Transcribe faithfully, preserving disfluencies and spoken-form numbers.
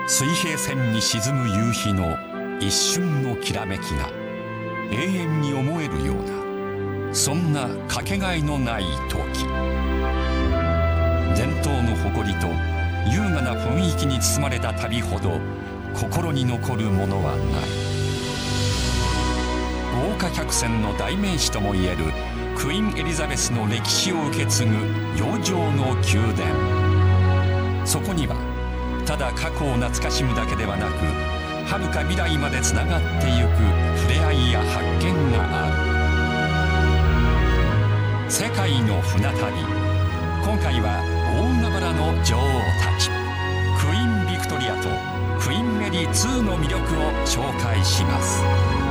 水平線に沈む夕日の一瞬のきらめきが永遠に思えるような、そんなかけがえのない時。伝統の誇りと優雅な雰囲気に包まれた旅ほど心に残るものはない。豪華客船の代名詞ともいえるクイーンエリザベスの歴史を受け継ぐ洋上の宮殿。そこにはただ過去を懐かしむだけではなく、遥か未来までつながってゆく触れ合いや発見がある。世界の船旅、今回は大海原の女王たち、クイーンビクトリアとクイーンメリーツーの魅力を紹介します。